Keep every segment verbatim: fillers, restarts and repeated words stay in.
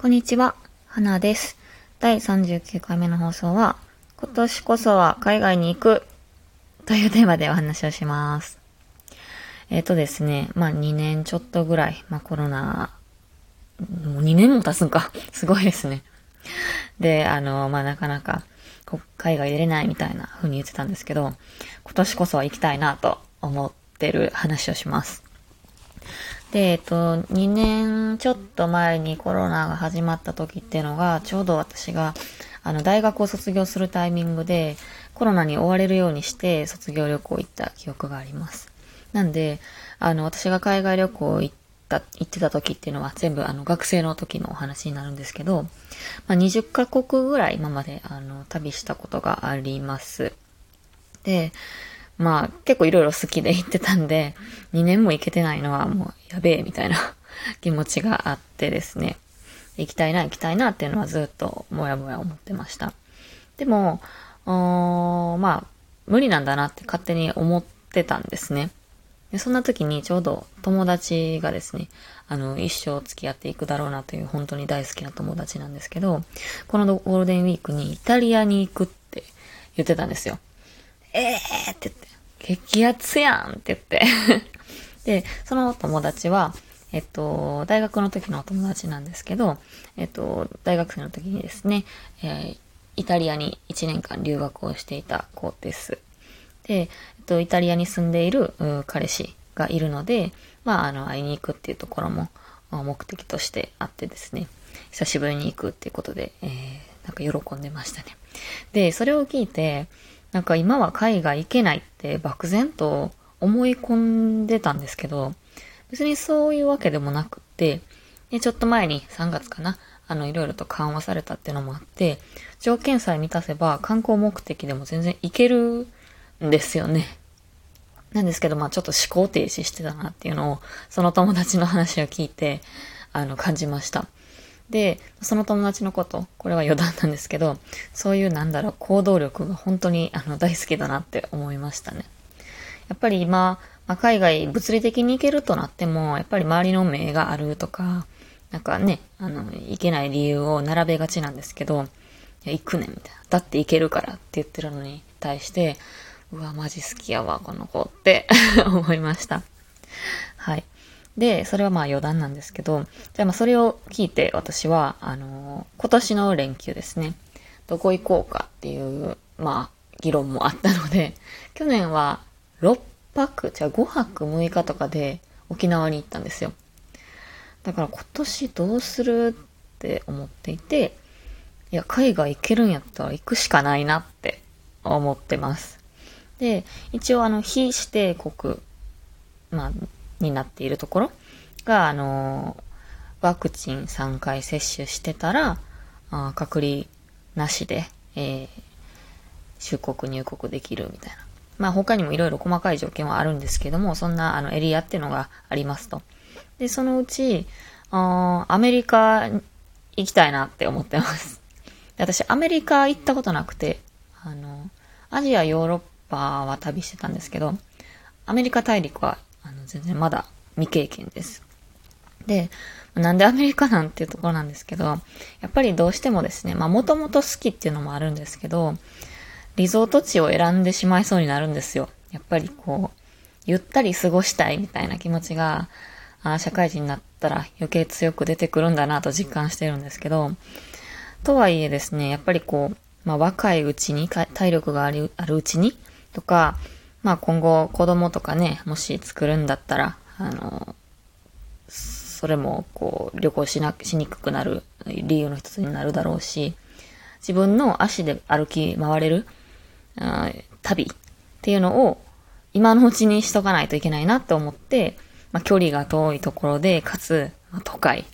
こんにちは、花です。だいさんじゅうきゅうかいめの放送は、今年こそは海外に行くというテーマでお話をします。えっとですね、まあにねんちょっとぐらい、まあコロナ、もうにねんも経つんか。すごいですね。で、あの、まあなかなか海外出れないみたいな風に言ってたんですけど、今年こそは行きたいなと思ってる話をします。で、えっと、にねんちょっと前にコロナが始まった時っていうのが、ちょうど私が、あの、大学を卒業するタイミングで、コロナに追われるようにして卒業旅行行った記憶があります。なんで、あの、私が海外旅行行った、行ってた時っていうのは全部あの、学生の時のお話になるんですけど、まあ、にじゅっかこくぐらい今まで、あの、旅したことがあります。で、まあ結構いろいろ好きで行ってたんで、にねんも行けてないのはもうやべえみたいな気持ちがあってですね。行きたいな行きたいなっていうのはずっともやもや思ってました。でも、まあ無理なんだなって勝手に思ってたんですね。でそんな時にちょうど友達がですね、あの一生付き合っていくだろうなという本当に大好きな友達なんですけど、このゴールデンウィークにイタリアに行くって言ってたんですよ。えーって言って、激アツやんって言って。で、その友達は、えっと、大学の時のお友達なんですけど、えっと、大学生の時にですね、えー、イタリアにいちねんかん留学をしていた子です。で、えっと、イタリアに住んでいる彼氏がいるので、まあ、あの、会いに行くっていうところも目的としてあってですね、久しぶりに行くっていうことで、えー、なんか喜んでましたね。で、それを聞いて、なんか今は海外行けないって漠然と思い込んでたんですけど、別にそういうわけでもなくって、でちょっと前にさんがつかな、あのいろいろと緩和されたっていうのもあって、条件さえ満たせば観光目的でも全然行けるんですよね。なんですけど、まあちょっと思考停止してたなっていうのを、その友達の話を聞いて、あの感じました。で、その友達のこと、これは余談なんですけど、そういうなんだろう、行動力が本当にあの大好きだなって思いましたね。やっぱり今、まあ、海外物理的に行けるとなっても、やっぱり周りの目があるとか、なんかね、あの、行けない理由を並べがちなんですけど、いや、行くねんみたいな。だって行けるからって言ってるのに対して、うわ、マジ好きやわ、この子って思いました。はい。で、それはまあ余談なんですけど、じゃあまあそれを聞いて私は、あのー、今年の連休ですね、どこ行こうかっていう、まあ、議論もあったので、去年はろっぱく、じゃあごはくむいかとかで沖縄に行ったんですよ。だから今年どうするって思っていて、いや、海外行けるんやったら行くしかないなって思ってます。で、一応あの、非指定国、まあ、になっているところが、あの、ワクチンさんかい接種してたら、あ隔離なしで、えー、出国入国できるみたいな。まあ他にもいろいろ細かい条件はあるんですけども、そんなあのエリアっていうのがありますと。で、そのうち、あアメリカ行きたいなって思ってます。で私、アメリカ行ったことなくて、あの、アジア、ヨーロッパは旅してたんですけど、アメリカ大陸はあの全然まだ未経験です。で、なんでアメリカなんていうところなんですけど、やっぱりどうしてもですね、まあもともと好きっていうのもあるんですけど、リゾート地を選んでしまいそうになるんですよ。やっぱりこう、ゆったり過ごしたいみたいな気持ちが、あ社会人になったら余計強く出てくるんだなと実感してるんですけど、とはいえですね、やっぱりこう、まあ若いうちに、体力があるあるうちに、とか、まあ今後子供とかね、もし作るんだったら、あの、それもこう旅行しな、しにくくなる理由の一つになるだろうし、自分の足で歩き回れる旅っていうのを今のうちにしとかないといけないなって思って、まあ、距離が遠いところで、かつ、まあ、都会。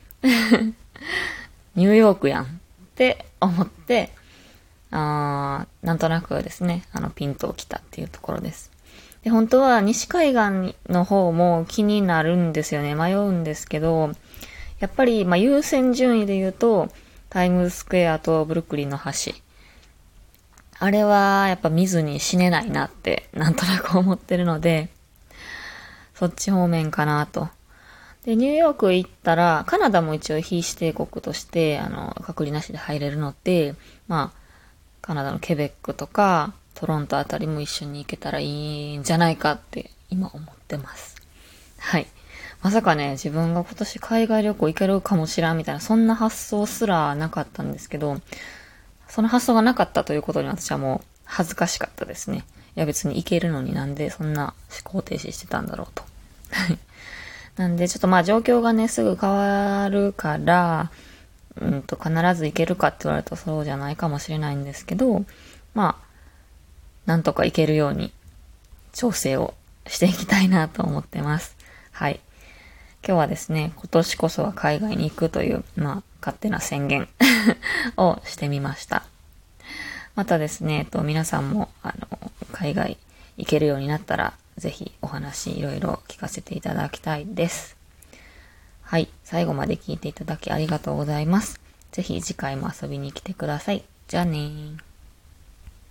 ニューヨークやんって思って、あなんとなくですね、あのピントを来たっていうところです。で、本当は西海岸の方も気になるんですよね。迷うんですけど、やっぱり、まあ、優先順位で言うと、タイムズスクエアとブルックリンの橋。あれは、やっぱ見ずに死ねないなって、なんとなく思ってるので、そっち方面かなと。 で、ニューヨーク行ったら、カナダも一応非指定国として、あの、隔離なしで入れるので、まあ、カナダのケベックとか、トロントあたりも一緒に行けたらいいんじゃないかって今思ってます。はい。まさかね、自分が今年海外旅行行けるかもしらんみたいな、そんな発想すらなかったんですけど、その発想がなかったということに私はもう恥ずかしかったですね。いや別に行けるのになんでそんな思考停止してたんだろうと。なんでちょっとまあ状況がね、すぐ変わるから、うんと必ず行けるかって言われるとそうじゃないかもしれないんですけど、まあ、なんとか行けるように調整をしていきたいなと思ってます。はい。今日はですね、今年こそは海外に行くという、まあ、勝手な宣言をしてみました。またですね、えっと、皆さんも、あの、海外行けるようになったら、ぜひお話いろいろ聞かせていただきたいです。はい。最後まで聞いていただきありがとうございます。ぜひ次回も遊びに来てください。じゃあねー。